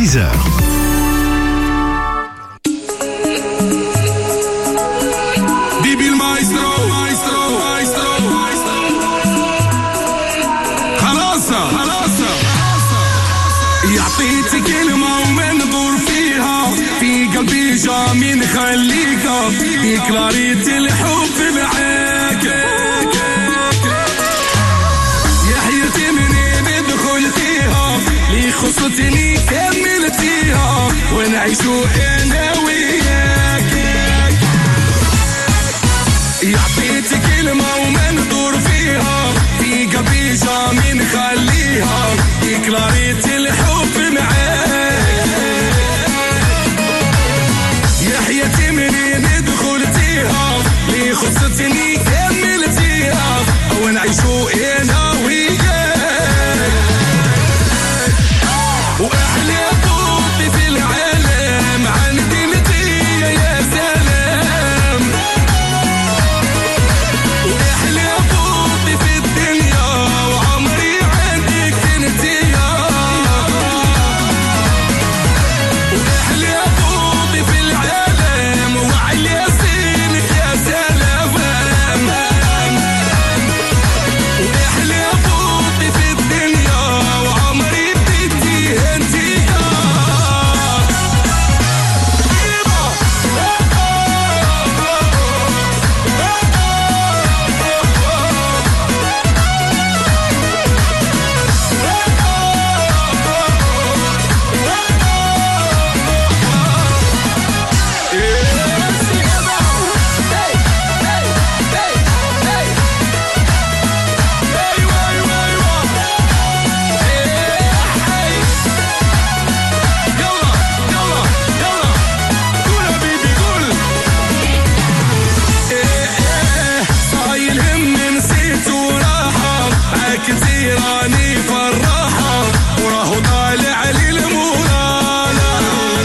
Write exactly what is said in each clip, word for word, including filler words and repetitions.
six heures. Bibi il maestro, maestro, maestro, maestro. خلاص خلاص يعطيك كلمة وما ندور فيها في قلبي جامي نخليك ديكلاريت الحب معاك يا حياتي منين دخلتيها لي خصتني كملتيها ونعيشو انا وياك يعطيك كلمة وما ندور فيها في قلبي جامي نخليها ديكلاريت الحب معاك يا حياتي منين دخلتيها لي خصتني كملتيها ونعيشو انا وياك واحلى طوطي في العالم عندي نتيا يا سلام واحلى طوطي في الدنيا وعمري عندك نتيا واحلى طوطي في العالم وعلى سنك يا سلام واحلى طوطي في الدنيا وعمري بديتي انتيا كثيراني فرحة وراه طالع لي المولانا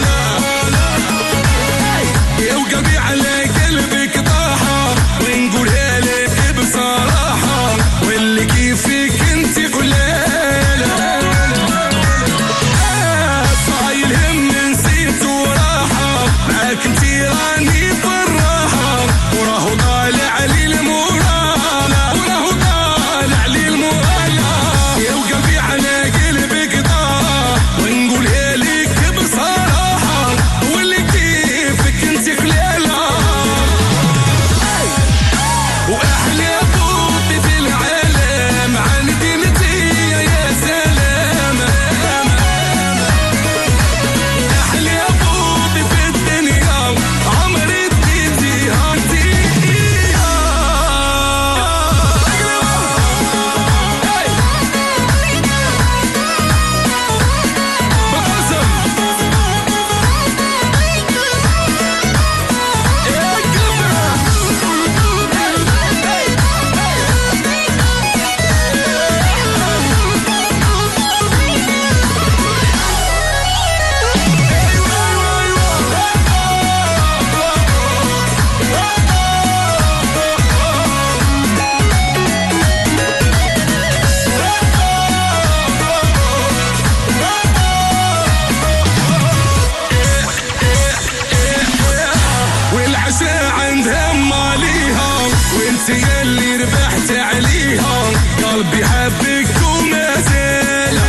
يا وقلبي على قلبك طاحة ونقولها لك بصراحة واللي كيفك انت قلالة صايل هم نسيت وراحة معاك انتي راني فرحة وراه طالع لي المولانا وراه طالع لي المولانا يا وقلبي على قلبك ضاع ونقولها لك بصراحة واللي كيفك انت خلالة واحلى طوطي في العالم عندي نتيا يا سلام احلى طوطي في الدنيا عمري اديتيها انتيا بقسم والعشاء عندها ماليها وانت يلي ربحت عليها قلبي حبك وما زال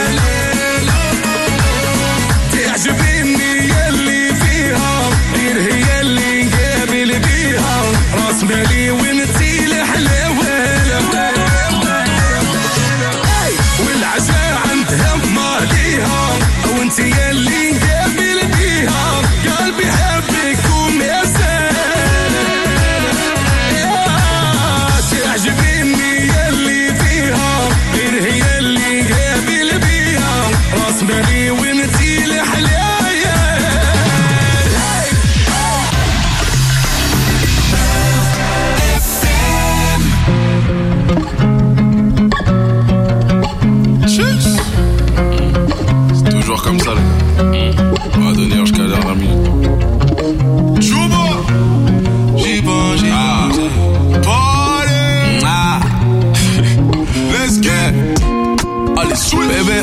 تعجبني يلي فيها غير هي اللي نقابل بيها راس مالي وانتي الحلاوة والعشاء عندها ماليها وانت يلي نقابل بيها قلبي حبك وما زال تعجبني يلي فيها غير هي اللي نقابل بيها راس مالي وانتي الحلاوة C'est toujours comme ça, les gars. On va donner jusqu'à l'heure d'un minute. Chouba! J'y bon, j'y ah. Party! Ah. Let's get! Allez, switch! Bébé,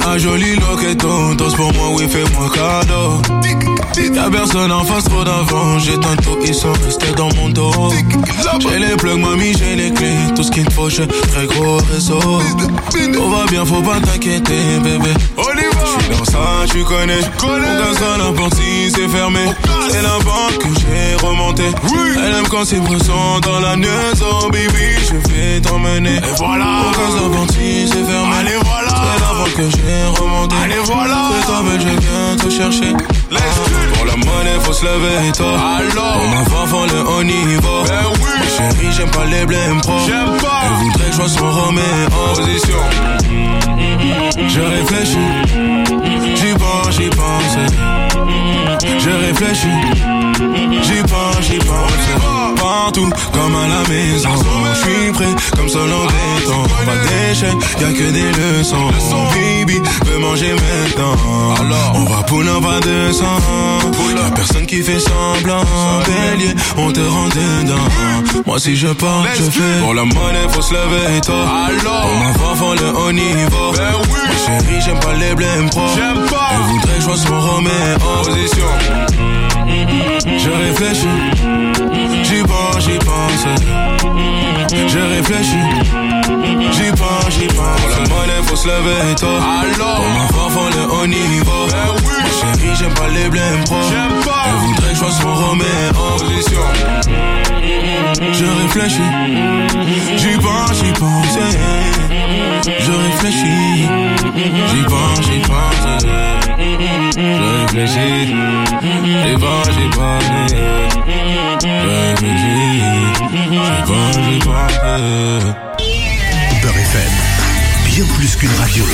un joli loquetto, danse pour moi, oui, fais-moi cadeau. Y'a personne en face, trop d'avant. J'éteins tout, ils sont restés dans mon dos. J'ai les plugs, mamie, j'ai les clés. Tout ce qu'il te faut, j'ai très gros réseau. Tout va bien, faut pas t'inquiéter, bébé. J'suis dans ça, tu connais. Mon gaz à la porte, si c'est fermé. C'est la banque que j'ai remontée. Elle aime quand c'est pressant dans la neuse. Oh baby, je vais t'emmener. Et voilà. Mon gaz à la porte, si c'est fermé. Allez, voilà. C'est la banque que j'ai remontée. Allez, voilà. C'est ta belle, je viens te chercher. Ah, pour la monnaie, faut se lever tôt. Alors, on avant, faut le haut niveau. Ben oui. Ma chérie, j'aime pas les blèmes pro. J'aime pas. Elle voudrait que je sois son Roméo. Position. Je réfléchis. J'y pense, j'y pense. Je réfléchis. J'y pense, j'y pense. Partout, comme à la maison. Je suis prêt, comme seul en béton. Pas d'échec, y'a que des leçons. Baby, veux manger maintenant. Alors, on va pour un pas de sang. Y'a personne qui fait semblant. Bélier, on te rend dedans. Moi si je pars, je fais. Pour la monnaie, faut se lever tôt. Alors, on avant, faut le haut niveau. Ben oui. Ma chérie, j'aime pas les blèmes pro. J'aime pas. Elle voudrait que je sois son Roméo. Position. Je réfléchis. J'y pense, j'y pense. Je réfléchis. J'y pense, j'y pense. Pour la monnaie, faut se lever tôt. Alors, pour ma fort, faut le haut niveau. Ben oui. Ma chérie, j'aime pas les blèmes pro. J'aime pas. Elle voudrait que je sois son Roméo. Position. Je réfléchis. J'y pense, j'y pense. Je réfléchis. J'y pense, j'y pense. Je réfléchis. J'y pense, j'y pense. Je réfléchis. J'y pense, j'y pense. Beurre F M, bien plus qu'une radio.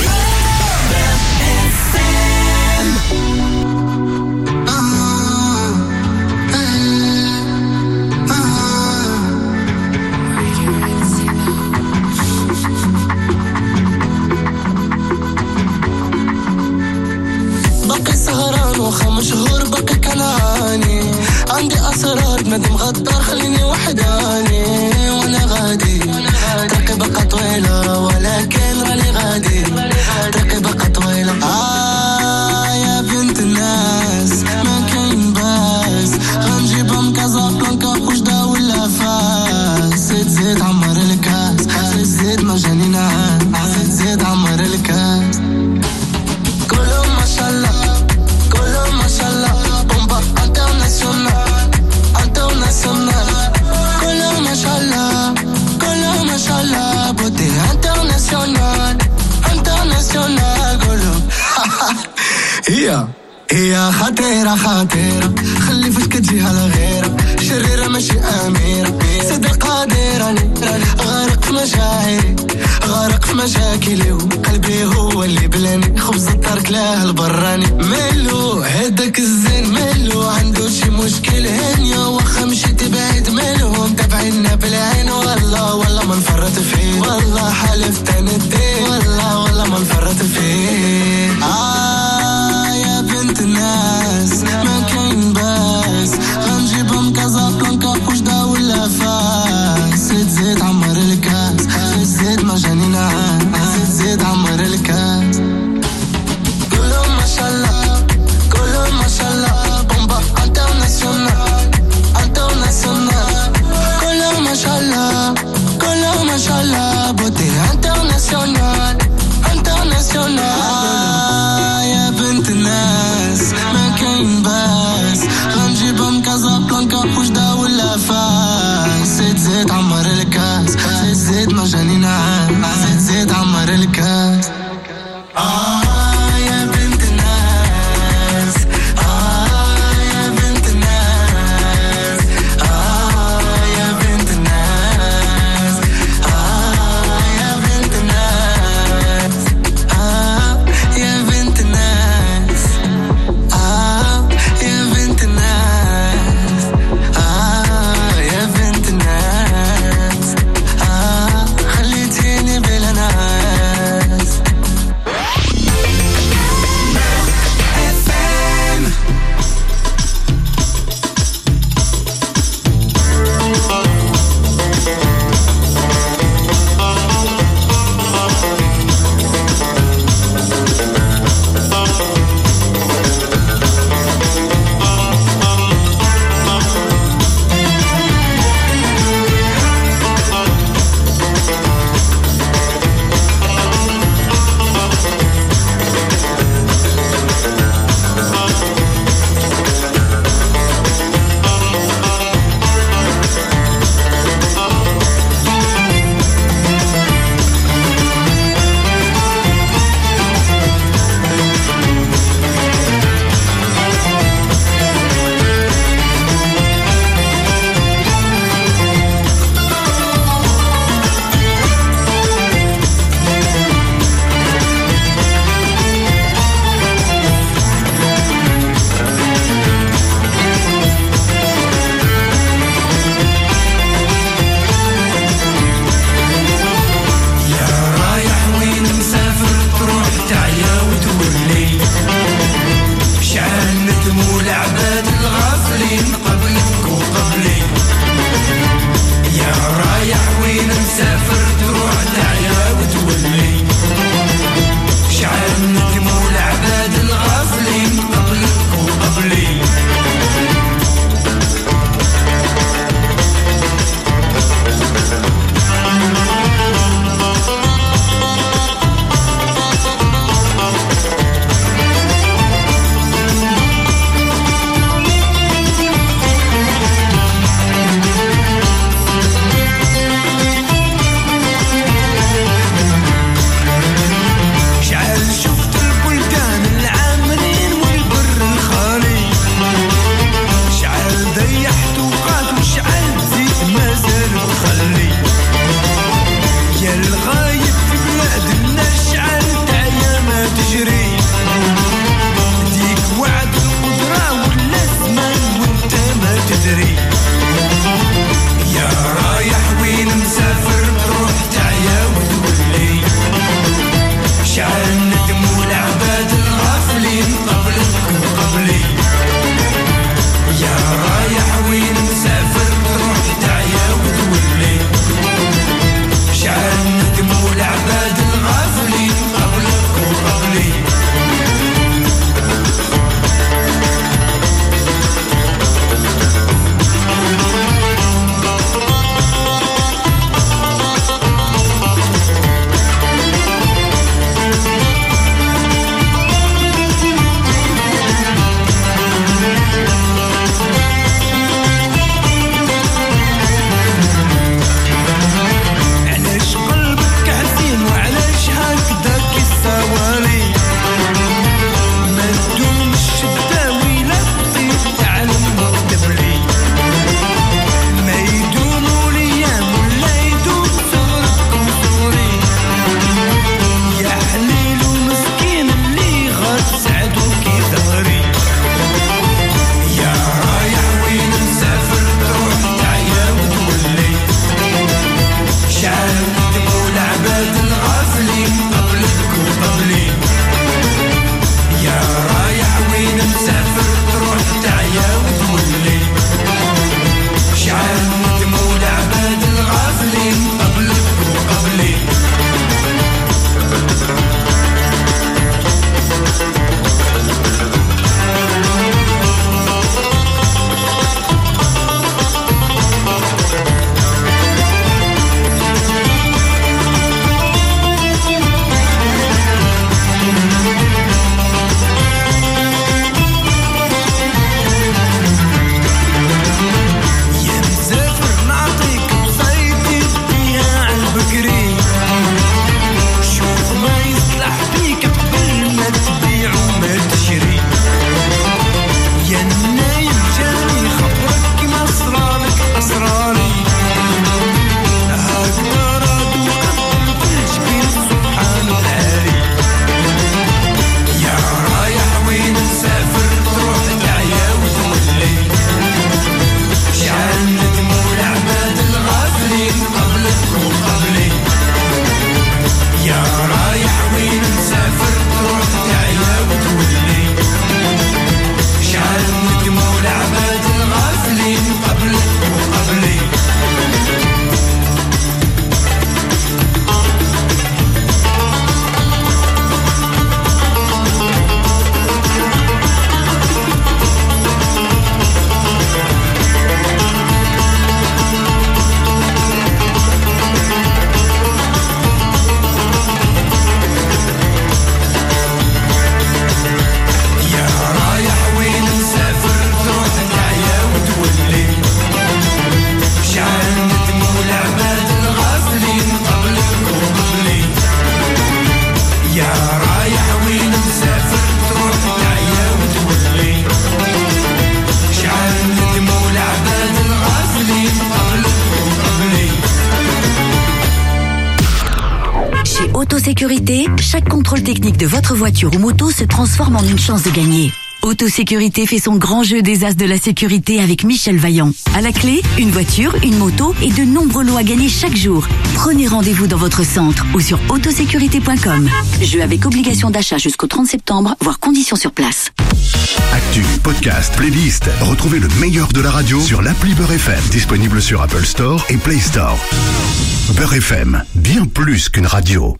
بقي سهران وخمس شهور بقي كنعاني عندي أسرار بندم غدار خليني وحداني وانا غادي طريقي بقى طويلة ولكن راني غادي طريقي بقى طويلة آه يا بنت الناس ما كاين باس غنجيبهم كازابلانكا وجدة ولا فاس زيد زيد عمر الكاس زيد زيد ما جاني نعاس زيد زيد عمر الكاس كلهم ما شاء الله كلهم ما شاء الله بومبا انترناسيونال انترناسيونال كلهم ما شاء الله كلهم ما شاء الله بوتي انترناسيونال انترناسيونال كلهم هي هي خطيرة خطيرة خلي فاش كتجيها لغيرة شريرة ماشي أميرة سيدة قادرة غارق في مشاعري غارق في مشاكلي وقلبي هو اللي بلاني خبز الترك له البراني ملو هداك الزين ملو عنده شي مشكل هنيا واخا مشيت بعيد منهم تابعينا بالعين والله والله ما نفرط فيه والله حلفت نديه والله والله ما نفرط فيه آه يا بنت الناس ما كاين باس غنجيبهم كازابلانكا وجدة ولا فاس زيد زيد عمر الكاس زيد زيد ما جاني نعاس زيد زيد عمر الكاس كلهم ما شاء الله كلهم ما شاء ندموا العباد الغافلين قبلك وقبلي يا رايح وين مسافر تروح تعيا وتولي شعل ندموا العباد الغافلين قبلك وقبلي Autosécurité, chaque contrôle technique de votre voiture ou moto se transforme en une chance de gagner. Autosécurité fait son grand jeu des as de la sécurité avec Michel Vaillant. À la clé, une voiture, une moto et de nombreux lots à gagner chaque jour. Prenez rendez-vous dans votre centre ou sur autosécurité point com. Jeu avec obligation d'achat jusqu'au trente septembre, voire conditions sur place. Actu, podcast, playlist. Retrouvez le meilleur de la radio sur l'appli Beurre F M. Disponible sur Apple Store et Play Store. Beurre F M, bien plus qu'une radio.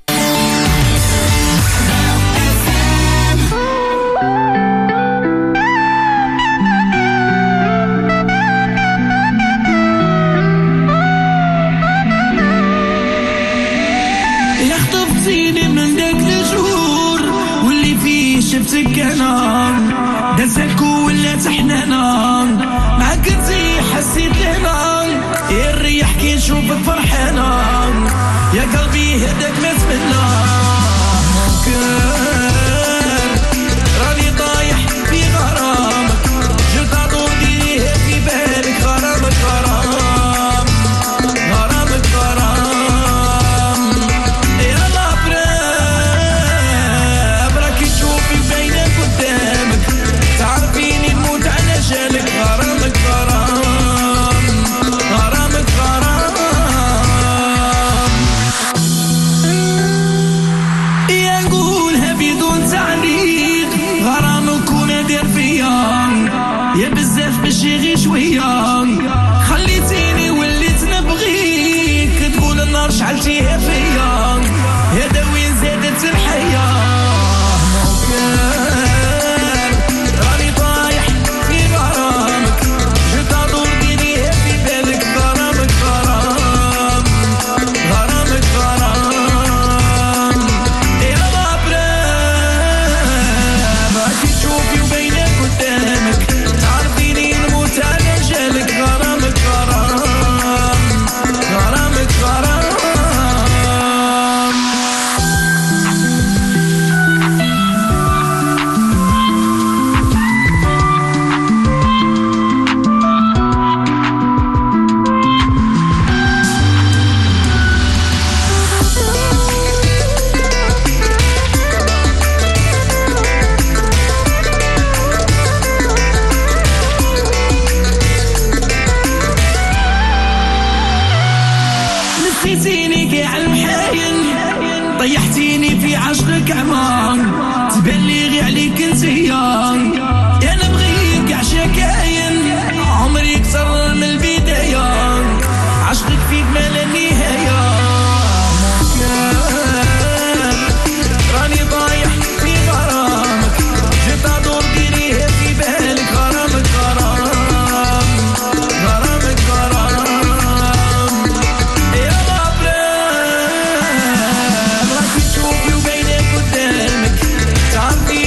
شفتك انا دزلك ولا تحنانا معاك تزي حسيت لنا الريح كي نشوفك فرحانه يا قلبي هداك ما تمنى راني طايح في غرامك جيت ادور ديريه في بالك غرامك غرام غرامك غرام يا لابرام راكي تشوفي بينك قدامك تعرفيني نموت على جالك غرامك غرام غرامك غرام يا نقولها بدون تعليق غرامك ونادر فيا يا بزاف ماشي غير شويه خليتيني وليت نبغيك تقول النار شعلتيها فيا هذا وين زادت الحياه راني طايح في غرامك جيت ادور ديريه في بالك غرامك غرام غرامك غرام يا لابرام راكي تشوفي وبينك قدامك تعرفيني نموت على جالك غرامك غرام غرامك غرام نسيتيني كاع المحاين طيحتيني في عشقك عمان تبان لي غير عليك انتيا يا نبغيك كاع شكاين عمري كثر من البدايه عشقك فيك ما لا نهايه راني ضايح في غرامك جيت ادور ديريه في بالك غرامك غرام غرامك غرام يا لابرام راكي تشوفي وبينك قدامك تعرفي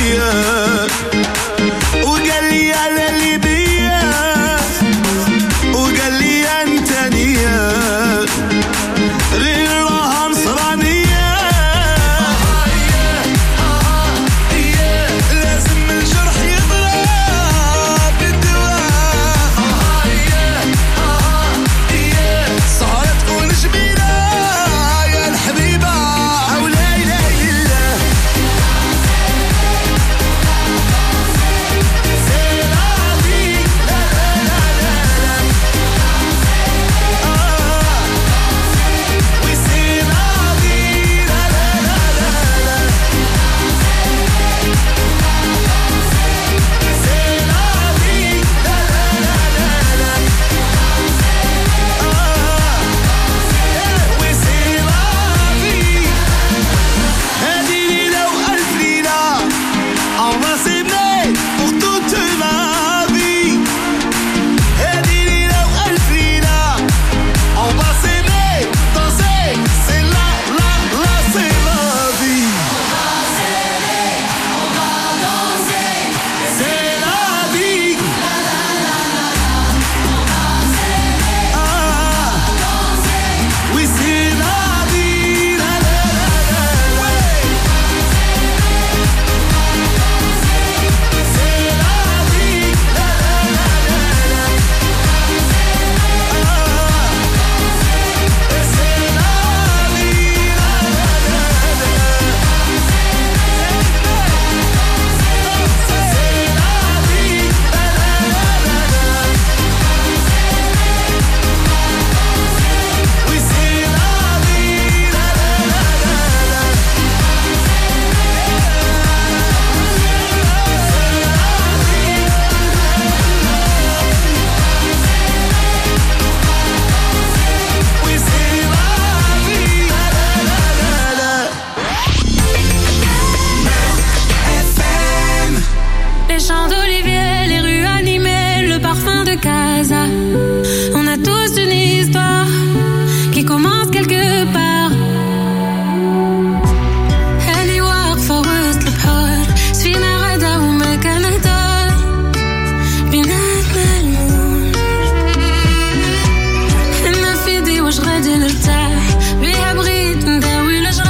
بيا وقال لي على اللي بيا وقال لي انت نية غير راها نصرانية لازم الجرح يضرب بالدواء صارت تكون جميلة يا الحبيبة ولا إله إلا الله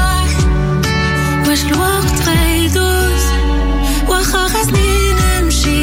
واش الوقت غيدوز واخا خاصني نمشي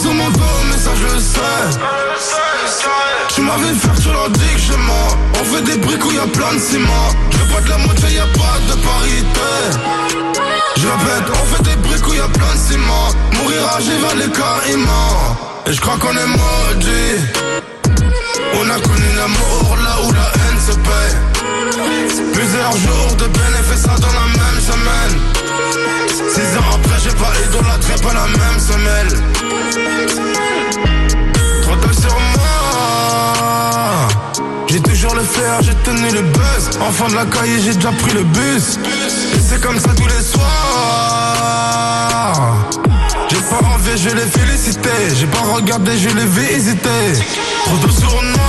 sur mon dos, mais ça je le sais. Tu m'avais fait, tu leur dis que je mens. On fait des briques où y'a plein de ciment. Je veux pas de la moitié, y'a pas de parité. Je répète, on fait des briques où y'a plein de ciment. Mourir âgé vers les caïmans. Et je crois qu'on est maudits. On a connu l'amour là où la haine se paie. Plusieurs jours de bénéfices dans la même semaine. Six ans après j'ai pas idolâtré pas la même semelle. Trop d'œil sur moi. J'ai toujours le flair, j'ai tenu le buzz. Enfant de la caille, j'ai déjà pris le bus. Et c'est comme ça tous les soirs. J'ai pas envie, je l'ai félicité. J'ai pas regardé, je l'ai vu hésiter. Trop d'eau sur moi.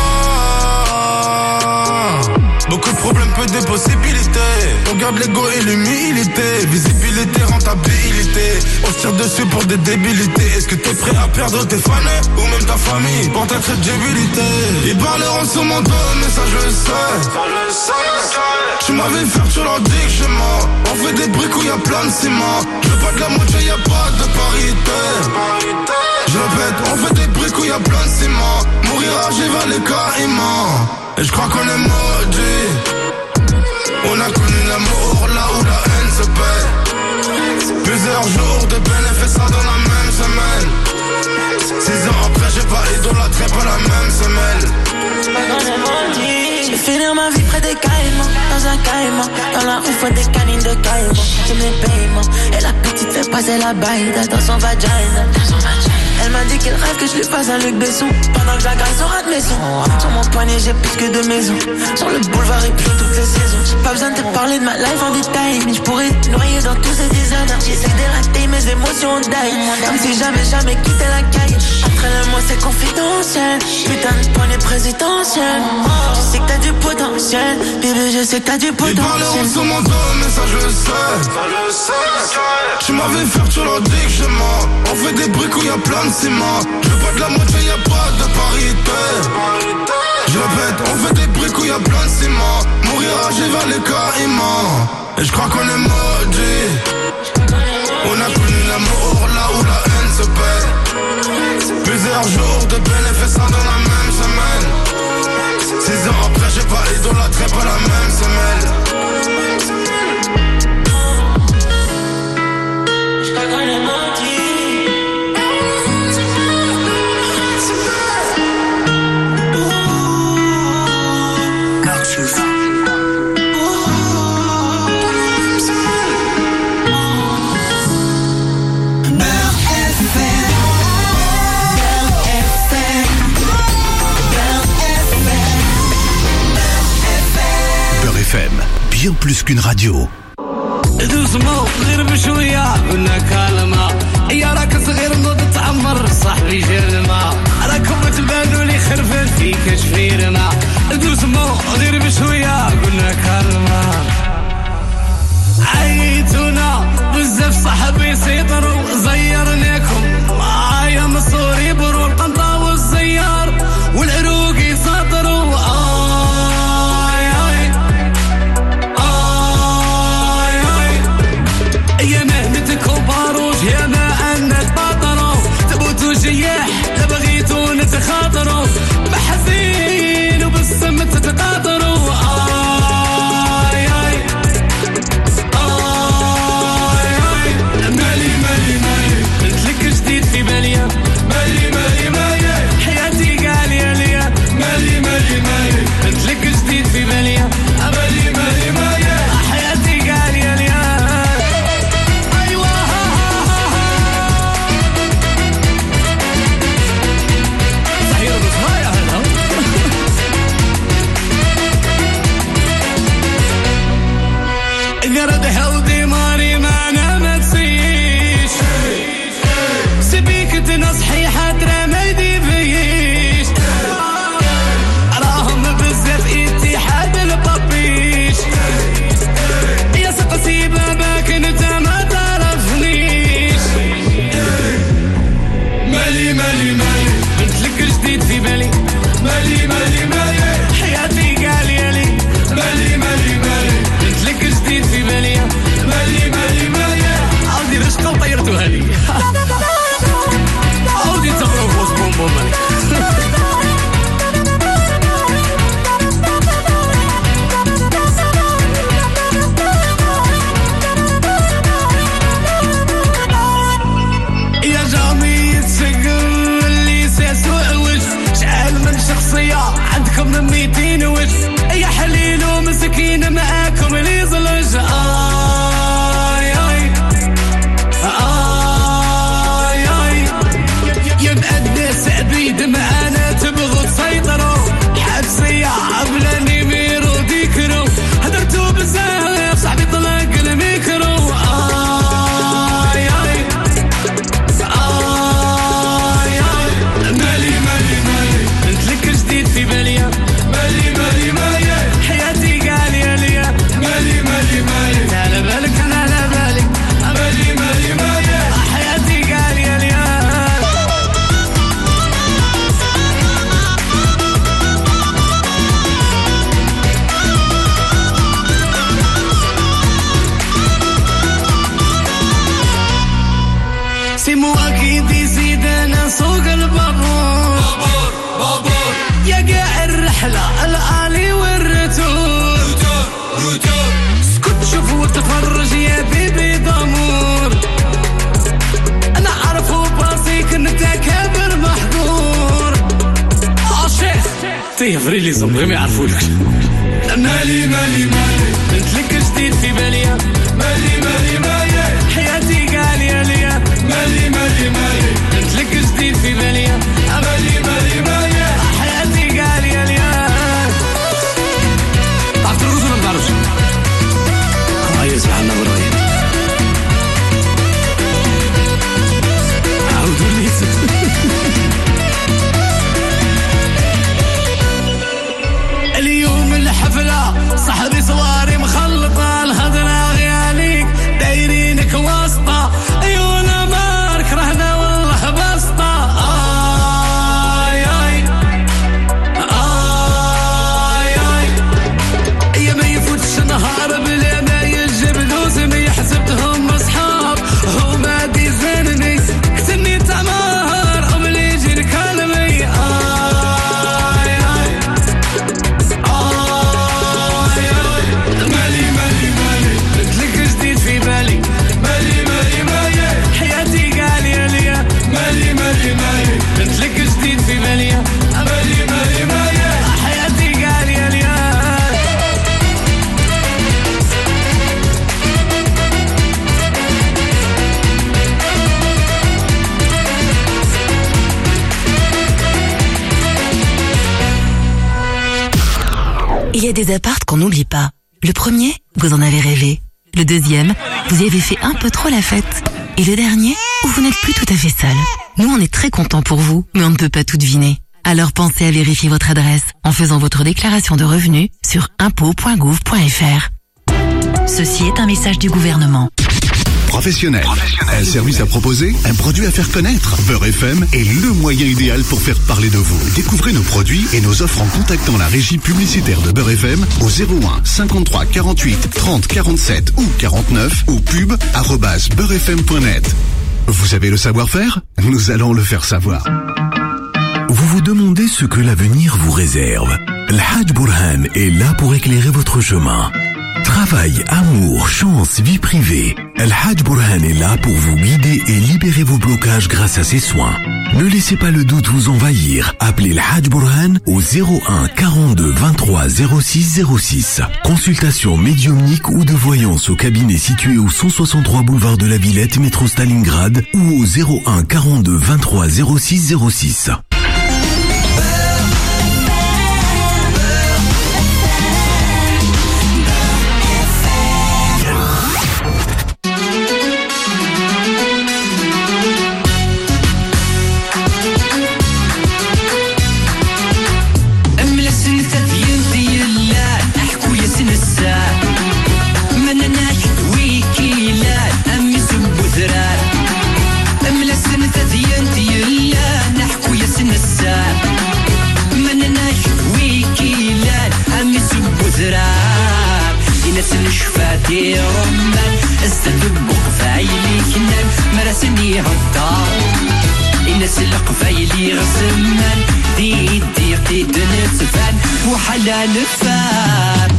Beaucoup de problèmes, peu de possibilités. On garde l'ego et l'humilité. Visibilité, rentabilité. On se tire dessus pour des débilités. Est-ce que t'es prêt à perdre tes fans ou même ta famille pour ta crédibilité? Ils parleront sur mon dos, mais ça je le sais. Tu m'avais fait, tu leur dis que je mens. On fait des briques où y'a plein de ciment. Je veux pas de la moitié, y'a pas de parité. Je répète, on fait des briques où y'a plein de ciment. Mourir âgé vers les caïmans. Et je crois qu'on est maudits. On a connu l'amour là où la haine se paie. Plusieurs jours de bénéfices dans la même semaine. Six ans après j'ai pas idolâtré pas la même semelle. Je vais finir ma vie près des caïmans, dans un caïman. Dans la rue faut des canines de caïmans. J'aime les paiements. Et la petite fait passer la baïda dans son vagina. Elle m'a dit qu'elle rêve que je lui fasse un Luc Besson. Pendant que j'agresse sur de maison. Sur mon poignet j'ai plus que deux maisons. Sur le boulevard et puis toutes les saisons. J'ai pas besoin de te parler de ma life en détail. Mais je pourrais te noyer dans tous ces designers. J'essaie d'érater mes émotions en die. Comme si j'avais jamais quitté la caille. Après le mois c'est confidentiel. Putain de poignée présidentielle. Je sais que t'as du potentiel. Bébé je sais que t'as du potentiel. Ils parleront sur mon dos mais ça je le sais. Tu m'avais fait, tu leur dis que je mens. On fait des briques où y'a plein de ciment. Je veux pas de la moitié, y'a pas de parité. Je répète, on fait des briques où y'a plein de ciment. Mourir âgé vers les caïmans. Et je crois qu'on est maudits. On a connu l'amour là où la haine se paie. Plusieurs jours de bénéfices dans la même semaine. Six ans après j'ai pas idolâtré pas la même semelle. Je crois qu'on est maudits. F M, bien plus qu'une radio. دوسمو غير بشوية كنا كلمة يا راك صغير نوض تعمر صاحبي جرمة راكم تبانوا لي خرفت فيك شفيرنا دوسمو غير بشوية كنا كلمة عيتونا بزاف صاحبي يسيطروا زيرناكم معايا مصوري برو القنطة والزيار والعروق يساطروا يا مهنتك وباروج يا ما أنك باطروا تبوتوا جياح تبغيتوا نتخاطروا بحزين وبالسم تتقاطروا آي آي آي آي مالي مالي مالي قلتلك جديد في باليا مالي مالي مالي حياتي قالية ليا مالي مالي مالي قلتلك جديد في باليا مالي مالي مالي حياتي قالية ليا قرد حودي ماري معنا ما تسيش سبيك تنصحي حتى ما يديفيش راهم بزاف اتحاد البابيش يا سقسي باباك انت ما تعرفنيش مالي مالي مالي قلتلك جديد في بالي مالي مالي مالي حياتي قالية لي مالي مالي مالي قلتلك جديد في بالي مالي مالي مالي عاودي رشقة وطيرتوها لي عاودي تغرق فورمالي. يا جامي تسقل لي ساسو وش شعال من شخصية عندكم ميتين وش يا حليل ومسكين معاكم اللي زلج. آي آي آي آي يبقى الناس عبيد معانا تبغوا تسيطروا حبسية عبلاني ميرو ديكرو هدرتوا بزاف صاحبي طلق الميكرو. آي آي آي آي مالي مالي مالي انتلك جديد في باليا مالي مالي مالي حياتي قالية ليا مالي مالي مالي على بالك أنا على بالك مالي مالي مالي حياتي قالية ليا. C'est moi qui décide أنا سوق البابور بابور بابور يا قاع الرحلة الآلي والرتور روتور روتور اسكت شوف وتفرج يا بيبي ضمور أنا أعرفه باسيك أنت كابر محظور. عشيخ تيفري لي زمري ما يعرفولك. مالي مالي مالي انتلك جديد في باليا مالي مالي مالي حياتي قالية ليا مالي مالي مالي انتلك جديد في باليا مالي مالي مالي حياتي قالية ليا. تعرف الرز ولا ما تعرفش؟ الله يسمع لنا ورايا عاودوا لي اليوم الحفلة صاحبي صواري مخلطة الخضرا غياليك دايرينك واسطة عيونا مارك رهنا والله بسطة. آي آي آي آي يا ما يفوتش نهار بلا ما يجيب دوز ما يحسبتهم أصحاب هما ديزانني كتني تعمار أم اللي يجي الكلمي. آي آي آي آي مالي مالي مالي انتلك جديد في بالي مالي مالي مالي حياتي قالية ليا مالي مالي مالي انتلك جديد في بالي مالي مالي مالي حياتي قالية ليا. Il y a des apparts qu'on n'oublie pas. Le premier, vous en avez rêvé. Le deuxième, vous y avez fait un peu trop la fête. Et le dernier, où vous n'êtes plus tout à fait seul. Nous, on est très contents pour vous, mais on ne peut pas tout deviner. Alors pensez à vérifier votre adresse en faisant votre déclaration de revenus sur impôts point gouv point f r. Ceci est un message du gouvernement. Professionnel. Un service à proposer, un produit à faire connaître. Beurre F M est le moyen idéal pour faire parler de vous. Découvrez nos produits et nos offres en contactant la régie publicitaire de Beurre F M au zéro un cinquante-trois quarante-huit trente quarante-sept ou quarante-neuf ou pub arobase beurre f m point net. Vous avez le savoir-faire? Nous allons le faire savoir. Vous vous demandez ce que l'avenir vous réserve. Al-Hajj Bourhan est là pour éclairer votre chemin. Travail, amour, chance, vie privée. Al-Hajj Bourhan est là pour vous guider et libérer vos blocages grâce à ses soins. Ne laissez pas le doute vous envahir. Appelez Al-Hajj Bourhan au zéro un quarante-deux vingt-trois zéro six zéro six. Consultation médiumnique ou de voyance au cabinet situé au cent soixante-trois boulevard de la Villette, métro Stalingrad ou au zéro un quarante-deux vingt-trois zéro six zéro six. شفاتي رمان استدبق في عيني كنان مرسني هالدار الناس القفايلي غسمان دي دي قيد نتفان وحلا نفان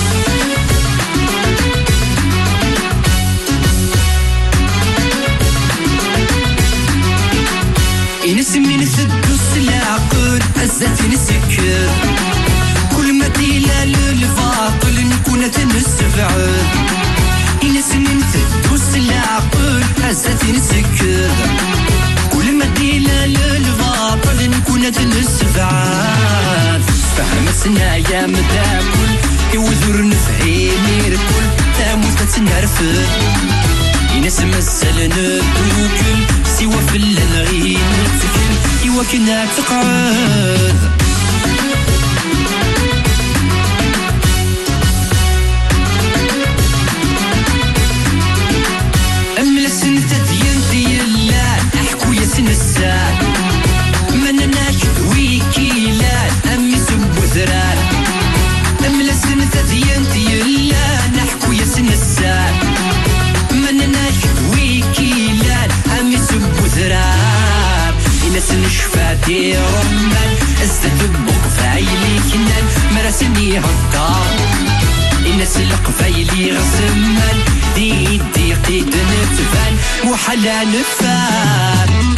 ينسمي نسدوس العقل عزتي نسكر كل ما ديلا للباطل نكون تنسبعد ينسمي نسدوس العقل عزتي نسكر كل ما ديلا للباطل نكون تنسبعد فهم سنايا مداكل يوذر نفعيني ركل تاموت تنرفد ينسم السلن الدوكل سوى في اللنغين نتكل إوا كنا تقعد أملا سنة ديان ديالان أحكو يا سن السان من ناكد ويكيلان أمي سبو ذران أملا سنة ديان ديالان أحكو يا سن السان من ناكد ويكيلان أمي سبو ذران الناس نشفاتي رمان ازداد بقفايلي كنان مراسني هالدار الناس القفايلي غسمان دي دي قيد نتفان وحلا نفان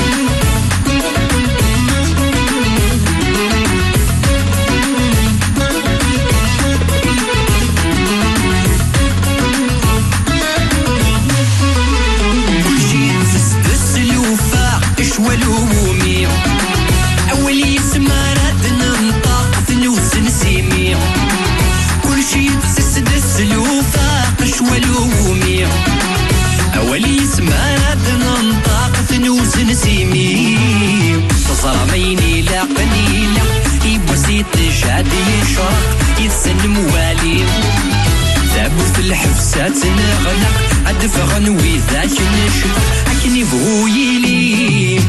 ولومي أولي سمارات ننطق ثنوس نسيمي كل شي تسد السلوفة قش ولومي أولي سمارات ننطق ثنوس نسيمي تصرميني لا قليلة يبسيط جادي يشرق يتسلم والي ثابت الحفسات نغلق أدفغ نوي ذاك نشفق أكني بغويلي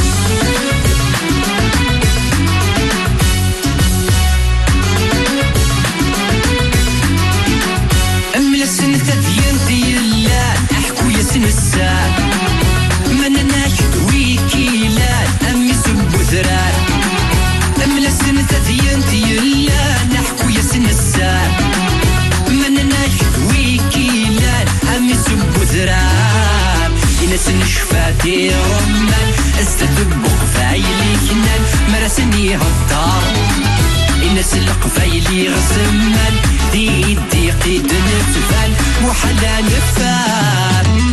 أملا سنة ديان ديالان أحكو يا سن السان من ناكد ويكيلان أمي سبو ذران أملا سنة ديان ديالان أحكو يا سن السان من ناكد ويكيلان أمي سبو ذران الناس نشفاتي رمان ازداد بقفايلي كنان مراسني هالدار الناس القفايلي غسمان دي دي قيد نتفان وحلا نفان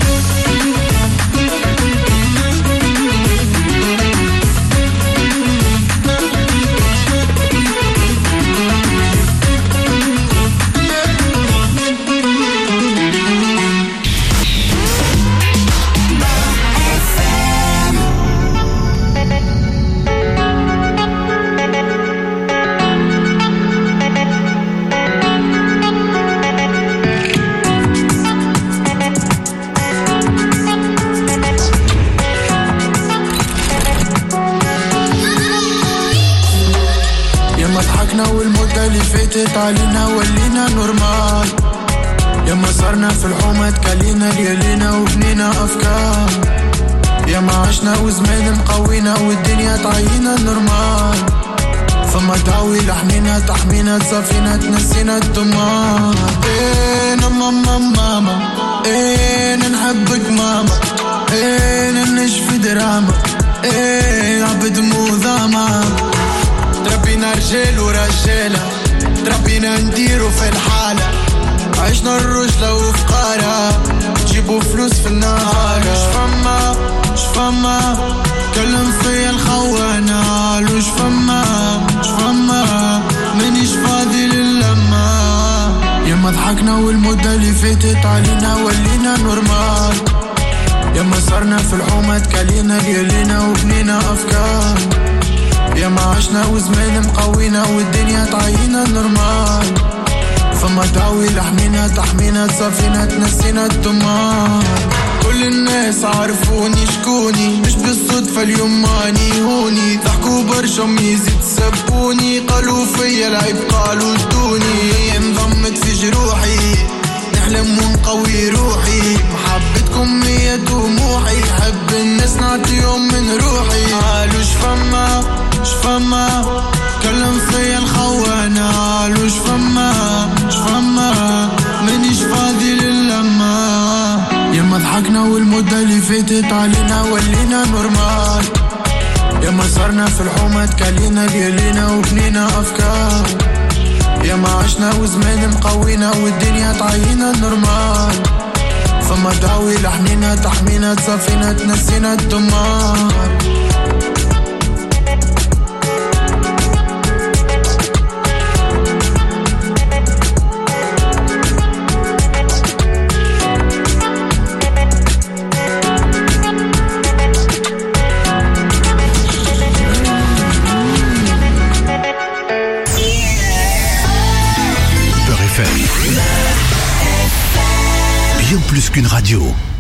والمدة اللي فاتت علينا ولينا نورمال ياما صرنا في الحومة تكالينا ليالينا وبنينا أفكار ياما عشنا وزمان مقوينا والدنيا تعينا نورمال فما دعوي لحمينا تحمينا تصافينا تنسينا الدمار ايه ماما ماما ايه نحبك ماما ايه نشفي دراما ايه عبد موذاما تربينا رجال ورجالة تربينا نديرو في الحالة عشنا الرجلة وفقارة جيبو فلوس في النهار شفما شفما كلم فيا الخوانة لوش فما شفما منيش فاضي للما ياما ضحكنا والمدة اللي فاتت علينا ولينا نورمال ياما صرنا في الحومة تكالينا ليالينا وبنينا أفكار ياما عشنا وزمان مقوينا والدنيا تعينا نورمال فما دعوي لحمينا تحمينا تصافينا تنسينا الدمار كل الناس عارفوني شكوني مش بالصدفة اليوم ماني هوني ضحكوا برشا ميزي تسبوني قالوا فيا العيب قالوا دوني انضمت في جروحي نحلم ونقوي روحي محبتكم هي طموحي حب قلب الناس نعطيهم من روحي. قالوا شفما شفما كلم فيا الخوانة. قالوا شفما شفما مانيش فاضي للما. ياما ضحكنا والمدة اللي فاتت علينا ولينا نورمال. ياما صرنا في الحومة تكالينا ديالينا وبنينا أفكار. ياما عشنا وزمان مقوينا والدنيا تعينا نورمال. فما دعوي لحنينا تحمينا تصفينا تنسينا الدمار. Bien plus qu'une radio.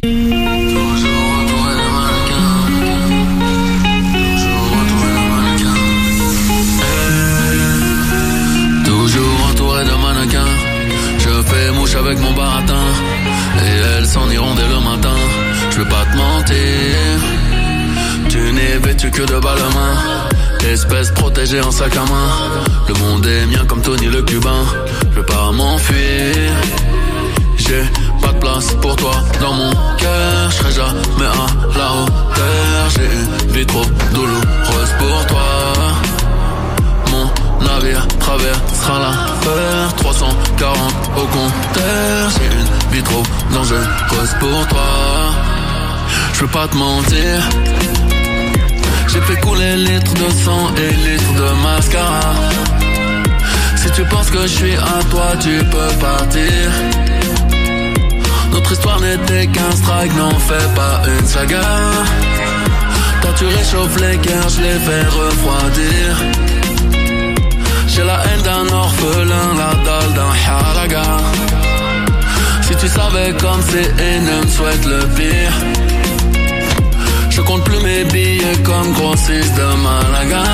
Toujours entouré de mannequins, je fais mouche avec mon baratin. Et elles s'en iront dès le matin, je vais pas te mentir. Tu n'es vêtu que de balmain, espèce protégée en sac à main. Le monde est mien comme Tony le Cubain, je vais pas m'enfuir. J'ai pas de place pour toi dans mon cœur, je serai jamais à la hauteur. J'ai une vie trop douloureuse pour toi. Mon navire traversera la peur, trois cent quarante au compteur. J'ai une vie trop dangereuse pour toi. Je veux pas te mentir, j'ai fait couler litres de sang et litres de mascara. Si tu penses que je suis à toi, tu peux partir. Notre histoire n'était qu'un strike, n'en fais pas une saga. Toi tu réchauffes les cœurs, je les fais refroidir. J'ai la haine d'un orphelin, la dalle d'un halaga. Si tu savais comme c'est énorme, souhaite le pire. Je compte plus mes billets comme grossiste de Malaga.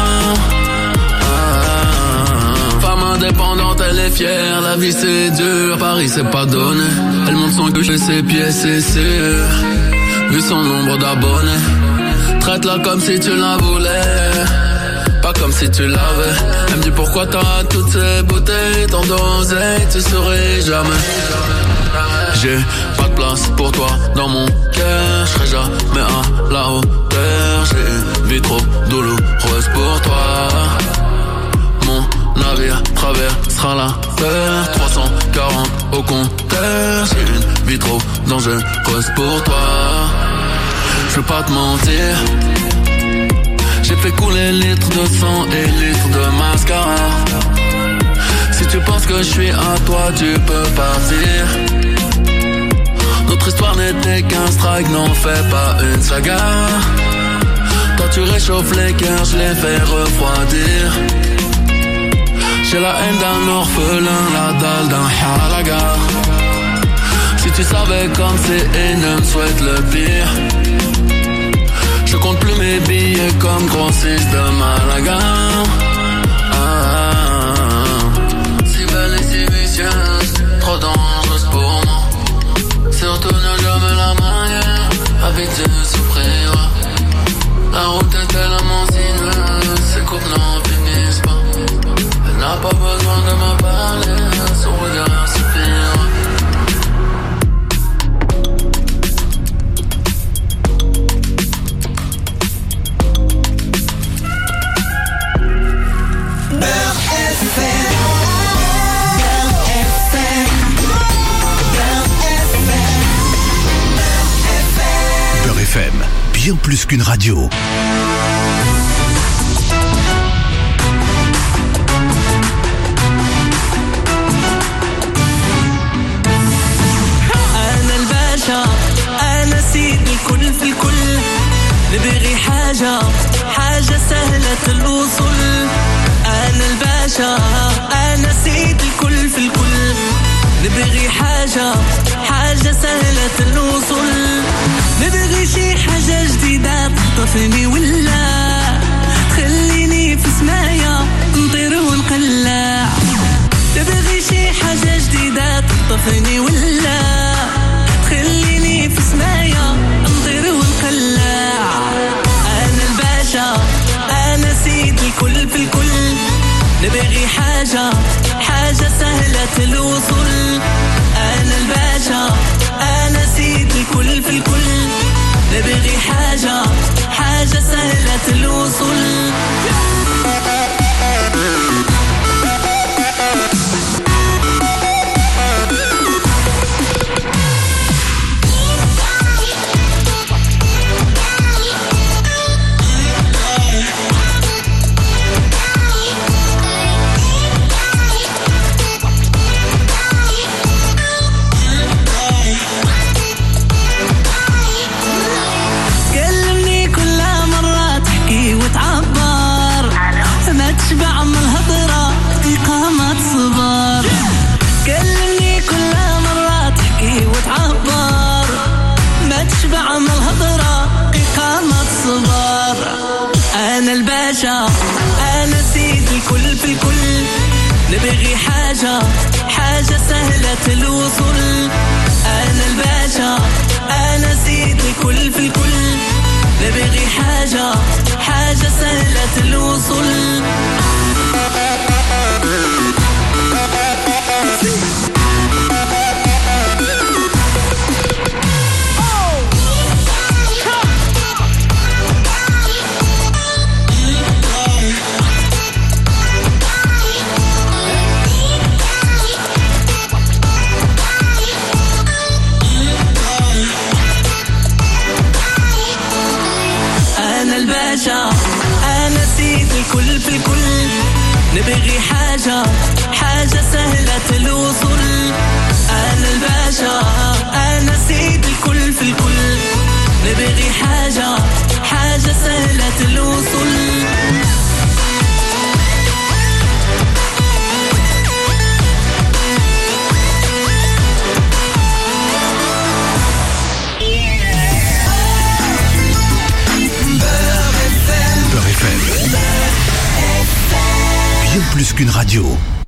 Femme indépendante, elle est fière, la vie c'est dur, Paris c'est pas donné. Elle monte son cul et ses pieds, c'est sûr. Vu son nombre d'abonnés, traite-la comme si tu la voulais, pas comme si tu l'avais. Elle me dit pourquoi t'as toutes ces bouteilles, tant d'oseille, tu saurais jamais. J'ai pas de place pour toi dans mon cœur, je serai jamais à la hauteur. J'ai une vie trop douloureuse pour toi. Mon navire traversera la peur, trois cent quarante au compteur. J'ai une vie trop dangereuse pour toi. Je veux pas te mentir, j'ai fait couler litres de sang et litres de mascara. Si tu penses que je suis à toi, tu peux partir. Notre histoire n'était qu'un strike, n'en fais pas une saga. Toi tu réchauffes les cœurs, je les fais refroidir. J'ai la haine d'un orphelin, la dalle d'un halaga. Si tu savais comme c'est énorme, souhaite le pire. Je compte plus mes billets comme grossiste de Malaga. Ah, ah, ah. Si belle et si vicieuse, trop dangereuse pour moi. Surtout ne jamais la manière, habituée de souffrir. La route est tellement sinueuse, ces coupes n'en finissent pas. Elle n'a pas besoin de me parler, son regard suffira. Beurre F M, bien plus qu'une radio. أنا سيد الكل في الكل، نبغي حاجة حاجة سهلة الوصول. أنا الباشا أنا سيد الكل في الكل، نبغي حاجة حاجة سهلة الوصول. نبغي شي حاجة جديدة تخطفني ولا تخليني في سمايا نطير ونقلع. نبغي شي حاجة جديدة تخطفني ولا تخليني في سمايا نطير ونقلع. حاجة حاجة سهلة الوصول. أنا الباشا أنا سيد الكل في الكل. نبغي حاجة حاجة سهلة الوصول. تشبع من الهضرة إقامة صبر. كلمني كل مرة تحكي وتعبر. ما تشبع من الهضرة إقامة صبر. أنا الباشا أنا سيد الكل في الكل. نبغي حاجة حاجة سهلة الوصول. أنا الباشا أنا سيد الكل في الكل. نبغي حاجة حاجة سهلة الوصول. أنا الباشا أنا سيد الكل في الكل. نبغي حاجة حاجة سهلة الوصول. أنا الباشا أنا سيد الكل في الكل. نبغي حاجة حاجة سهلة الوصول. Bien plus qu'une radio.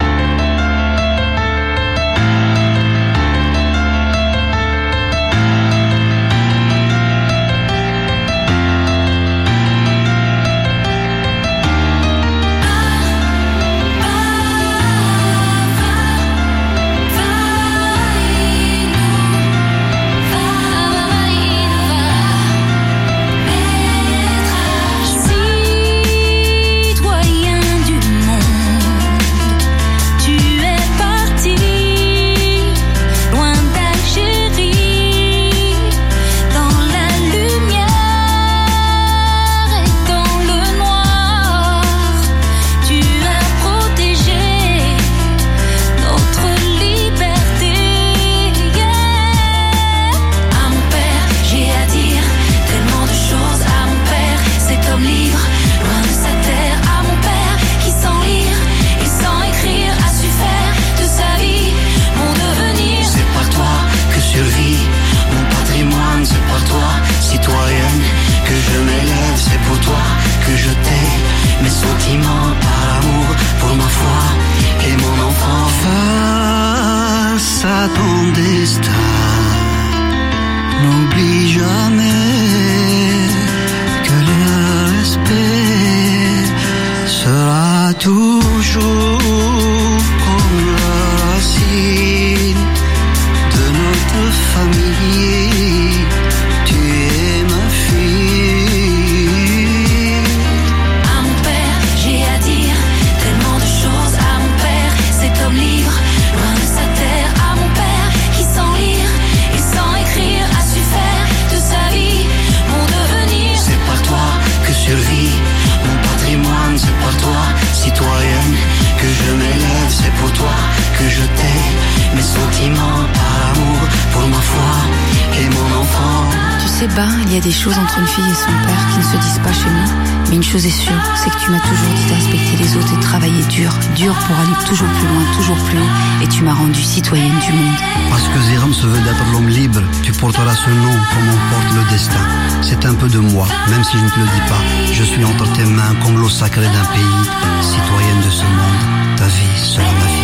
Il y a des choses entre une fille et son père qui ne se disent pas chez nous. Mais une chose est sûre, c'est que tu m'as toujours dit de respecter les autres et de travailler dur, dur pour aller toujours plus loin, toujours plus haut. Et tu m'as rendue citoyenne du monde. Parce que Zéram se veut d'être l'homme libre, tu porteras ce nom comme on porte le destin. C'est un peu de moi, même si je ne te le dis pas. Je suis entre tes mains comme l'eau sacrée d'un pays. Citoyenne de ce monde, ta vie sera ma vie.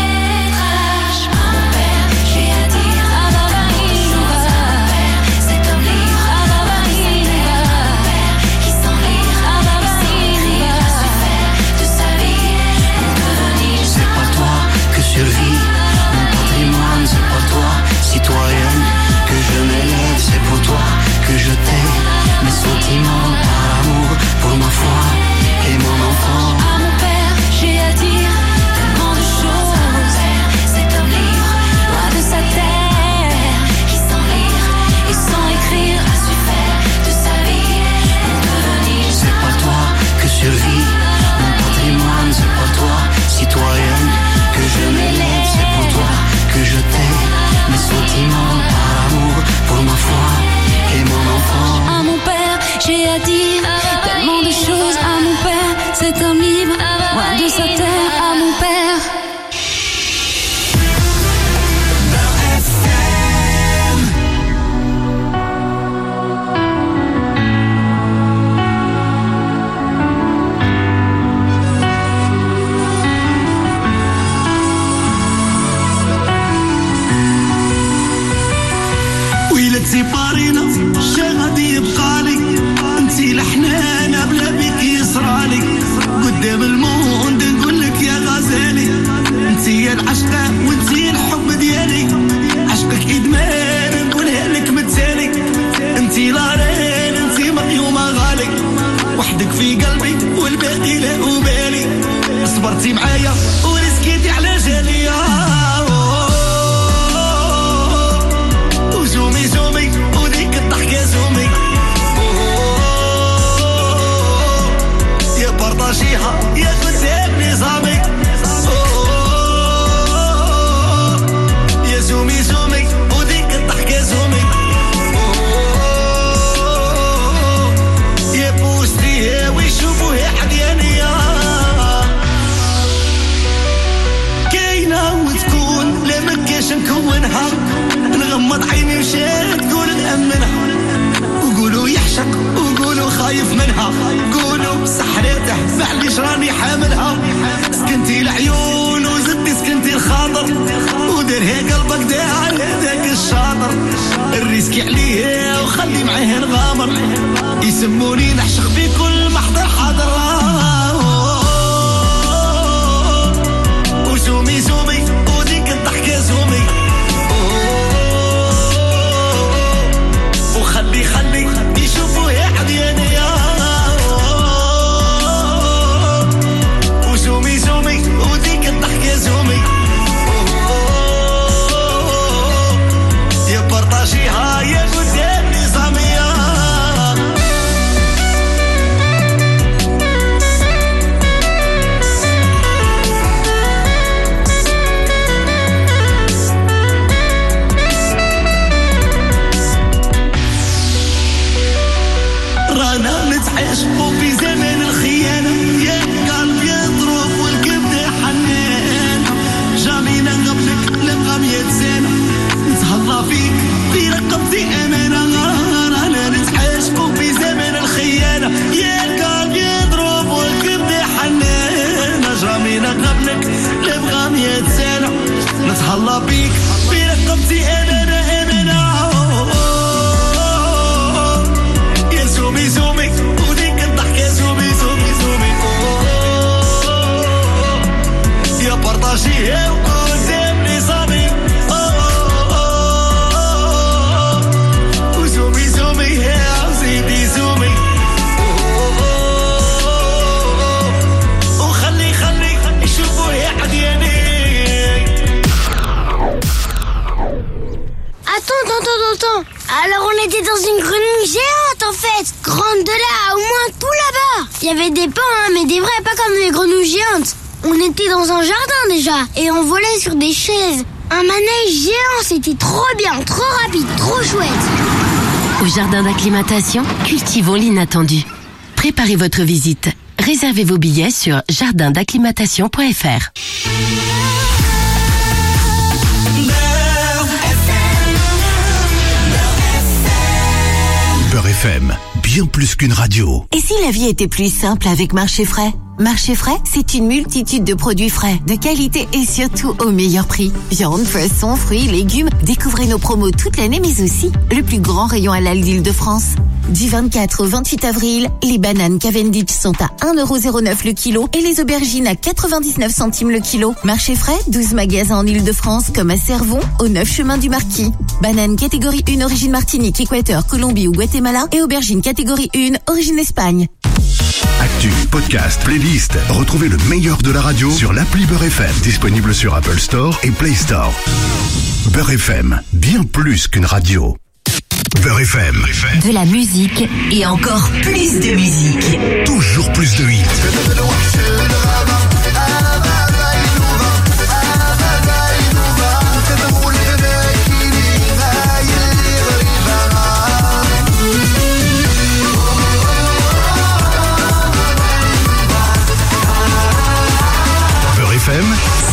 C'est pas toi خايلها قولوا سحرتها معليش راني حاملها سكنتي العيون وزدتي سكنتي الخاطر وديرها قلبك داعي هداك الشاطر الريسكي عليه وخلي معاه نغامر يسموني نعشق في كل محضر حاضر وسومي سومي وديك الضحكة سومي وخلي خلي يشوفوا يا عدياني وسومي سومي وديك الضحكة سومي يا برطاشيها يا قدام نظامية رانا نتعشقوا في زمن الخيانة يا قلب يضرب والكبد حنان جامينا قبلك لقى مية سنة نتهلا فيك في رقبتي أمانة رانا نتعشقوا في زمن الخيانة يا قلب يضرب والكبد حنان جامينا قبلك لقى مية سنة نتهلا فيك في رقبتي أمانة أمانة زومي زومي وديك الضحكة زومي زومي زومي يا برطاشي وقدام نظامي وزومي زومي يا زيدي زومي وخلي خلي يشوفوا يا عدياني. Attends, attends, attends. Alors on était dans une grenouille géante en fait. Grande de là, au moins tout là-bas. Il y avait des pans, hein, mais des vrais, pas comme des grenouilles géantes. On était dans un jardin déjà. Et on volait sur des chaises. Un manège géant, c'était trop bien, trop rapide, trop chouette. Au jardin d'acclimatation, cultivons l'inattendu. Préparez votre visite. Réservez vos billets sur jardin d'acclimatation point f r. Beurre F M, bien plus qu'une radio. Et si la vie était plus simple avec Marché Frais ? Marché Frais, c'est une multitude de produits frais, de qualité et surtout au meilleur prix. Viande, poissons, fruits, légumes, découvrez nos promos toute l'année mais aussi le plus grand rayon halal d'Île-de-France. Du vingt-quatre au vingt-huit avril, les bananes Cavendish sont à un euro zéro neuf le kilo et les aubergines à quatre-vingt-dix-neuf centimes le kilo. Marché Frais, douze magasins en Île-de-France comme à Cervon, au neuf chemin du Marquis. Bananes catégorie un origine Martinique, Équateur, Colombie ou Guatemala et aubergines catégorie un origine Espagne. Actu, podcast, playlist. Retrouvez le meilleur de la radio sur l'appli Beurre F M, disponible sur Apple Store et Play Store. Beurre F M, bien plus qu'une radio. Beurre F M. De la musique et encore plus de musique. Toujours plus de hits. F M.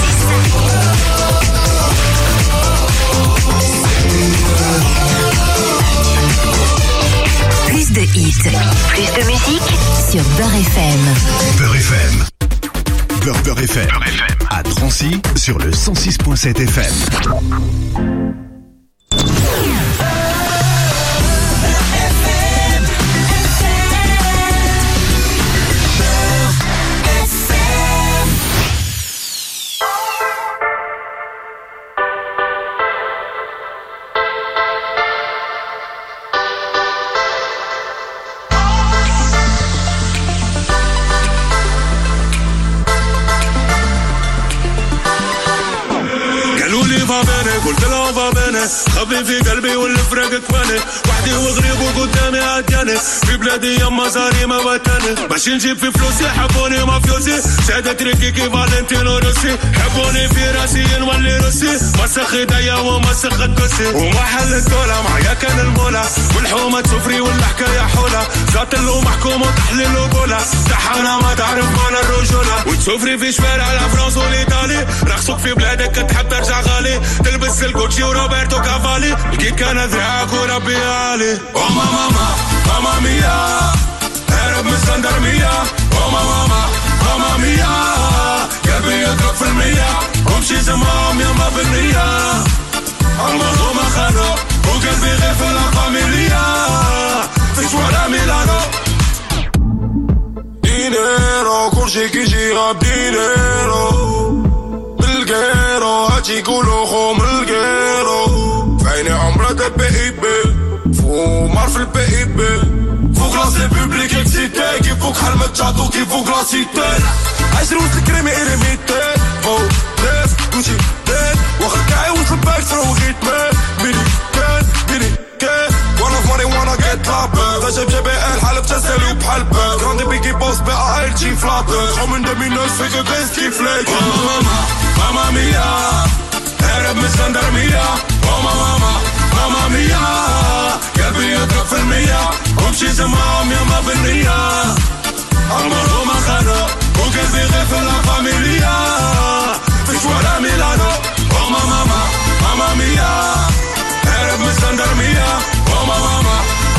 Plus de hits, plus de musique sur Beurre F M. Beurre F M. Beurre, Beurre F M. Beurre F M. À Drancy sur le cent six point sept F M. قلت لهم بابانا خبي في قلبي والفراق كفاني وحدي وغريب وقدامي عدياني في بلادي يما زاري ما وطني ماشي نجيب في فلوسي حبوني مافيوزي شهادة تريكي كي فالنتينو روسي حبوني في راسي نولي روسي مسخ ايديا ومسخ الدوسي وما حل الدولة معايا كان المولى والحومة تسفري والحكاية حولة زات له محكوم وتحليل وقولة تحانا ما تعرف معنى الرجولة وتسفري في شوارع لفرنسا والايطالي رخصوك في بلادك تحب ترجع غالي تلبس الكوتشي وروبرتو كافالي الكيك كان ذراعك وربي علي او ماما ماما ماما ميا هرب من اسكندرمية. ماما ماما ماما ميا قلبي يضرب في المية ومشي زمام يما بالنية. المنظومة خانو وقلبي غير في لا فاميليا فيش ولا ميلانو. دينيرو كل شي كيجي غاب دينيرو بالقيرو هاتي يقولو خو من القيرو فعيني عمرها دا بيبي فو مار في البيبي فو كلاس لي بوبليك اكسيتي كيف فوق حلمة تشاتو كيف فوق كلاسيتي عايش روس الكريمي إيريميتي فو ليف كوشي ليف واخد كاعي ونصباك سرو غيت مي ميني كان ميني كان وانا في ماني وانا جيت لابن تجيب جي بي ال حالب تسالي بحال بان كراندي بيكي بوس بي ا ال جي فلابن شو من دمي ناس فيك بيس كيف ليك. ماما ماما ميا هرب من اسكندرمية. ماما ماما ماما ميا قلبي يضرب في المية ومشي زمام يما بالنية. المنظومة خانو وقلبي غير في لا فاميليا فيش ولا ميلانو. ماما ماما ماما ميا هرب من اسكندرمية. ماما ماما